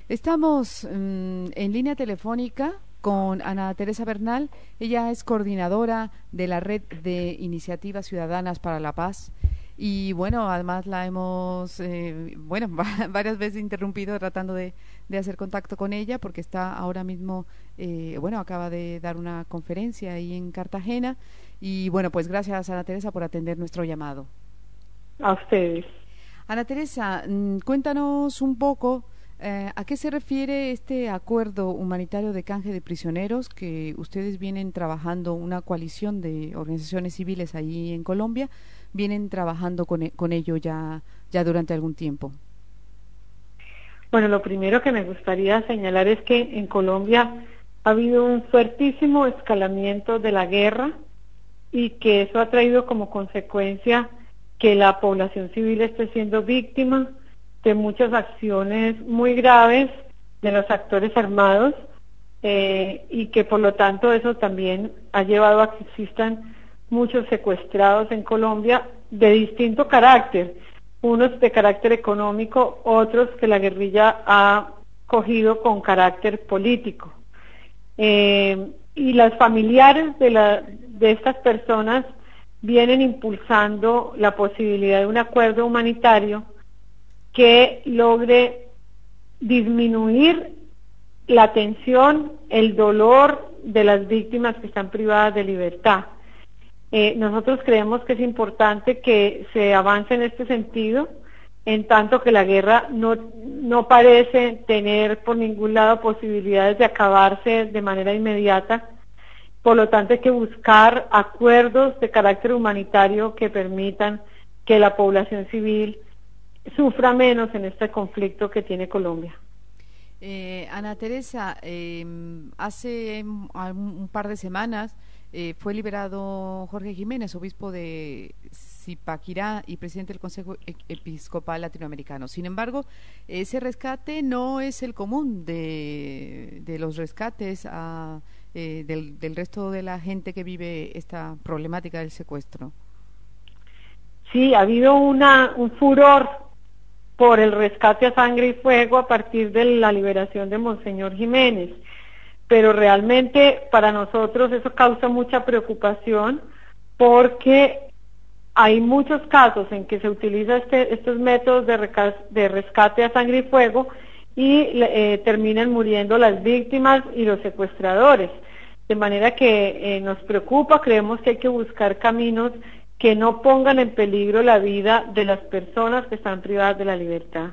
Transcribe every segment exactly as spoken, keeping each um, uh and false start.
Estamos mm, en línea telefónica con Ana Teresa Bernal. Ella es coordinadora de la Red de Iniciativas Ciudadanas para la Paz. Y bueno, además la hemos, eh, bueno, varias veces interrumpido tratando de, de hacer contacto con ella porque está ahora mismo, eh, bueno, acaba de dar una conferencia ahí en Cartagena. Y bueno, pues gracias Ana Teresa por atender nuestro llamado. A ustedes. Ana Teresa, mm, cuéntanos un poco eh, a qué se refiere este acuerdo humanitario de canje de prisioneros que ustedes vienen trabajando, una coalición de organizaciones civiles ahí en Colombia, vienen trabajando con, e- con ello ya, ya durante algún tiempo. Bueno, lo primero que me gustaría señalar es que en Colombia ha habido un fuertísimo escalamiento de la guerra y que eso ha traído como consecuencia que la población civil esté siendo víctima de muchas acciones muy graves de los actores armados eh, y que por lo tanto eso también ha llevado a que existan muchos secuestrados en Colombia de distinto carácter, unos de carácter económico, otros que la guerrilla ha cogido con carácter político. Eh, y las familiares de, la, de estas personas vienen impulsando la posibilidad de un acuerdo humanitario que logre disminuir la tensión, el dolor de las víctimas que están privadas de libertad. Eh, nosotros creemos que es importante que se avance en este sentido, en tanto que la guerra no, no parece tener por ningún lado posibilidades de acabarse de manera inmediata. Por lo tanto, hay que buscar acuerdos de carácter humanitario que permitan que la población civil sufra menos en este conflicto que tiene Colombia. Eh, Ana Teresa, eh, hace un, un par de semanas eh, fue liberado Jorge Jiménez, obispo de Zipaquirá y presidente del Consejo E- Episcopal Latinoamericano. Sin embargo, ese rescate no es el común de, de los rescates a, eh, del, del resto de la gente que vive esta problemática del secuestro. Sí, ha habido una, un furor por el rescate a sangre y fuego a partir de la liberación de Monseñor Jiménez, pero realmente para nosotros eso causa mucha preocupación porque hay muchos casos en que se utiliza este, estos métodos de, reca- de rescate a sangre y fuego y eh, terminan muriendo las víctimas y los secuestradores, de manera que eh, nos preocupa. Creemos que hay que buscar caminos que no pongan en peligro la vida de las personas que están privadas de la libertad.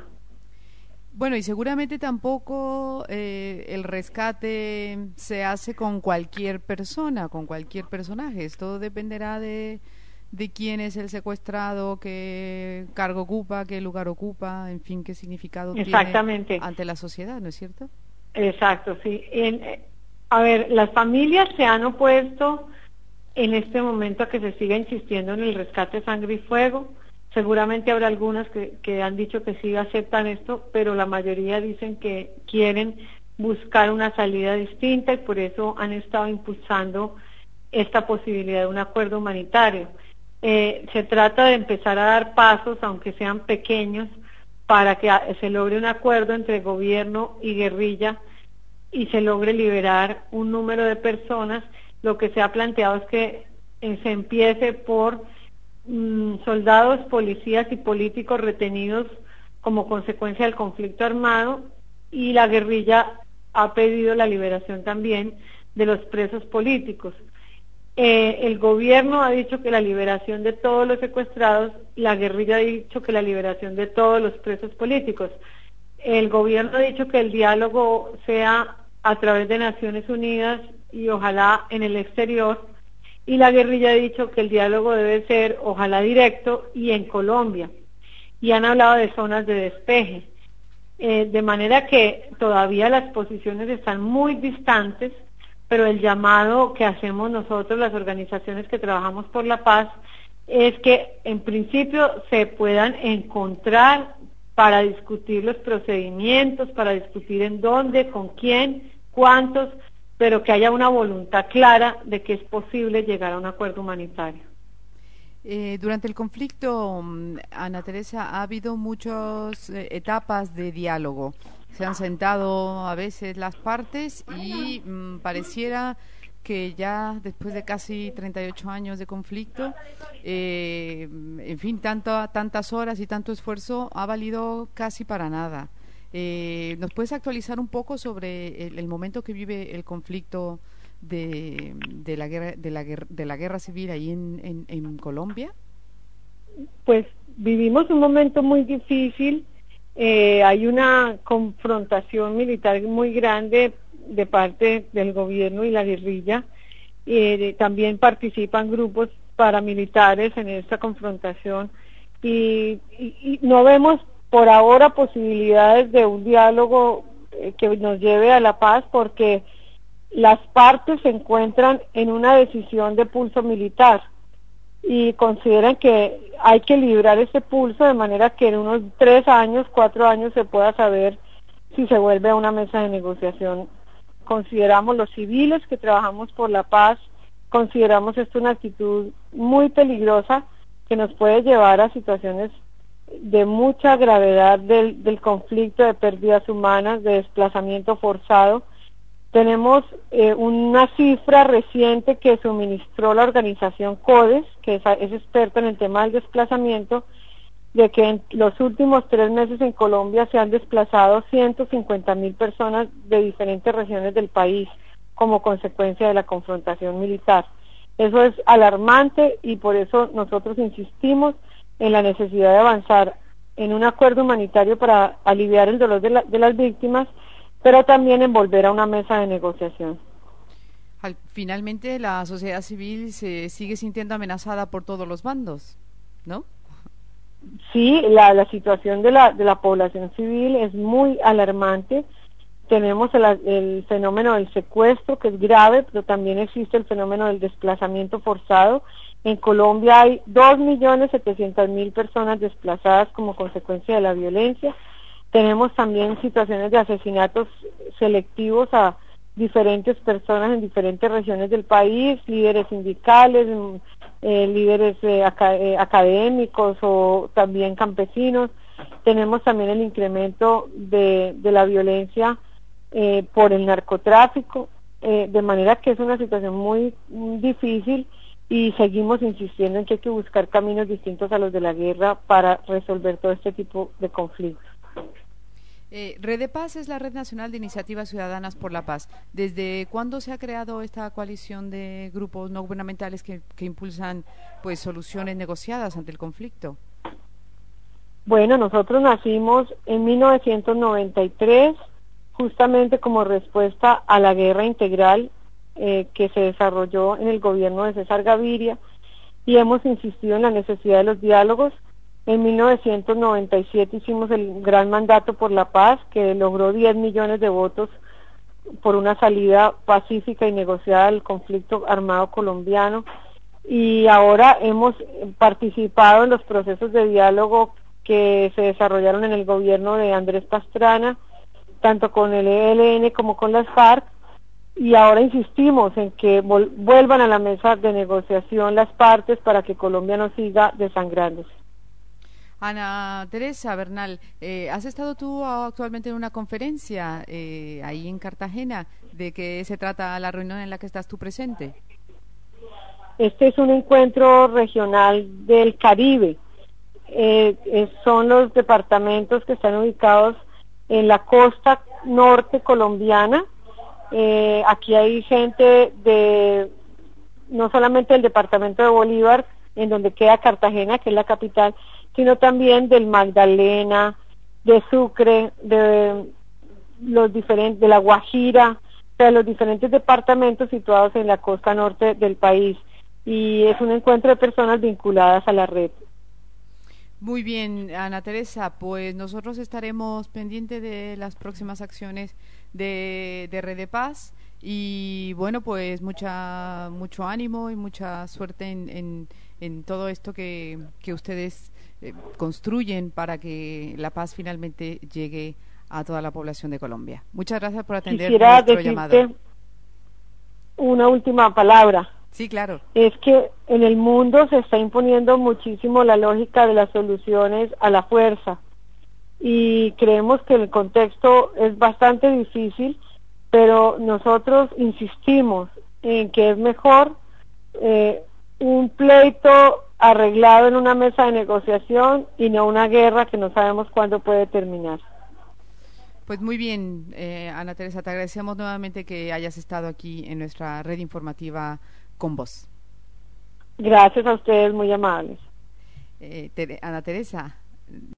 Bueno, y seguramente tampoco eh, el rescate se hace con cualquier persona, con cualquier personaje. Esto dependerá de, de quién es el secuestrado, qué cargo ocupa, qué lugar ocupa, en fin, qué significado tiene Exactamente, ante la sociedad, ¿no es cierto? exacto, sí. En, eh, a ver, las familias se han opuesto en este momento a que se siga insistiendo en el rescate sangre y fuego. Seguramente habrá algunas que, que han dicho que sí aceptan esto, pero la mayoría dicen que quieren buscar una salida distinta y por eso han estado impulsando esta posibilidad de un acuerdo humanitario. Eh, se trata de empezar a dar pasos, aunque sean pequeños, para que a- se logre un acuerdo entre gobierno y guerrilla y se logre liberar un número de personas. Lo que se ha planteado es que eh, se empiece por mm, soldados, policías y políticos retenidos como consecuencia del conflicto armado, y la guerrilla ha pedido la liberación también de los presos políticos. Eh, el gobierno ha dicho que la liberación de todos los secuestrados, la guerrilla ha dicho que la liberación de todos los presos políticos. El gobierno ha dicho que el diálogo sea a través de Naciones Unidas y ojalá en el exterior, y la guerrilla ha dicho que el diálogo debe ser ojalá directo y en Colombia, y han hablado de zonas de despeje, eh, de manera que todavía las posiciones están muy distantes, pero el llamado que hacemos nosotros, las organizaciones que trabajamos por la paz, es que en principio se puedan encontrar para discutir los procedimientos, para discutir en dónde, con quién, cuántos, pero que haya una voluntad clara de que es posible llegar a un acuerdo humanitario. Eh, durante el conflicto, mm, Ana Teresa, ha habido muchas eh, etapas de diálogo. se han sentado a veces las partes y mmm, pareciera que ya después de casi treinta y ocho años de conflicto, eh, en fin, tanto, tantas horas y tanto esfuerzo ha valido casi para nada. Eh, ¿Nos puedes actualizar un poco sobre el, el momento que vive el conflicto de, de, la, guerra, de, la, guerra, de la guerra civil ahí en, en, en Colombia? Pues vivimos un momento muy difícil, eh, hay una confrontación militar muy grande de parte del gobierno y la guerrilla, eh, también participan grupos paramilitares en esta confrontación y, y, y no vemos por ahora posibilidades de un diálogo eh, que nos lleve a la paz, porque las partes se encuentran en una decisión de pulso militar y consideran que hay que librar ese pulso de manera que en unos tres años, cuatro años se pueda saber si se vuelve a una mesa de negociación. Consideramos los civiles que trabajamos por la paz, consideramos esto una actitud muy peligrosa que nos puede llevar a situaciones de mucha gravedad del, del conflicto, de pérdidas humanas, de desplazamiento forzado. Tenemos eh, una cifra reciente que suministró la organización CODES, que es, es experta en el tema del desplazamiento, de que en los últimos tres meses en Colombia se han desplazado ciento cincuenta mil personas de diferentes regiones del país como consecuencia de la confrontación militar. Eso es alarmante y por eso nosotros insistimos en la necesidad de avanzar en un acuerdo humanitario para aliviar el dolor de, la, de las víctimas, pero también en volver a una mesa de negociación. Al, finalmente la sociedad civil se sigue sintiendo amenazada por todos los bandos, ¿no? Sí, la, la situación de la, de la población civil es muy alarmante. Tenemos el, el fenómeno del secuestro, que es grave, pero también existe el fenómeno del desplazamiento forzado. En Colombia hay dos millones setecientas mil personas desplazadas como consecuencia de la violencia. Tenemos también situaciones de asesinatos selectivos a diferentes personas en diferentes regiones del país, líderes sindicales, eh, líderes eh, aca eh, académicos o también campesinos. Tenemos también el incremento de, de la violencia eh, por el narcotráfico, eh, de manera que es una situación muy, muy difícil y seguimos insistiendo en que hay que buscar caminos distintos a los de la guerra para resolver todo este tipo de conflictos. Eh, Red de Paz es la Red Nacional de Iniciativas Ciudadanas por la Paz. ¿Desde cuándo se ha creado esta coalición de grupos no gubernamentales que, que impulsan pues soluciones negociadas ante el conflicto? Bueno, nosotros nacimos en mil novecientos noventa y tres, justamente como respuesta a la guerra integral eh, que se desarrolló en el gobierno de César Gaviria, y hemos insistido en la necesidad de los diálogos. En mil novecientos noventa y siete hicimos el Gran Mandato por la Paz, que logró diez millones de votos por una salida pacífica y negociada del conflicto armado colombiano, y ahora hemos participado en los procesos de diálogo que se desarrollaron en el gobierno de Andrés Pastrana, tanto con el E L N como con las FARC, y ahora insistimos en que vuelvan a la mesa de negociación las partes para que Colombia no siga desangrándose. Ana Teresa Bernal, eh, ¿has estado tú actualmente en una conferencia eh, ahí en Cartagena? ¿De qué se trata la reunión en la que estás tú presente? Este es un encuentro regional del Caribe. Eh, eh, son los departamentos que están ubicados en la costa norte colombiana. Eh, aquí hay gente de, no solamente del departamento de Bolívar, en donde queda Cartagena, que es la capital, sino también del Magdalena, de Sucre, de los diferentes, de la Guajira, de los diferentes departamentos situados en la costa norte del país, y es un encuentro de personas vinculadas a la red. Muy bien, Ana Teresa, pues nosotros estaremos pendientes de las próximas acciones de, de Red de Paz, y bueno, pues mucha mucho ánimo y mucha suerte en, en, en todo esto que, que ustedes eh, construyen para que la paz finalmente llegue a toda la población de Colombia. Muchas gracias por atender Quisiera nuestro decirte llamado. Una última palabra. Sí, claro. Es que en el mundo se está imponiendo muchísimo la lógica de las soluciones a la fuerza, y creemos que el contexto es bastante difícil, pero nosotros insistimos en que es mejor eh, un pleito arreglado en una mesa de negociación y no una guerra que no sabemos cuándo puede terminar. Pues muy bien, eh, Ana Teresa, te agradecemos nuevamente que hayas estado aquí en nuestra red informativa con vos. Gracias a ustedes, muy amables. Eh, Tere- Ana Teresa.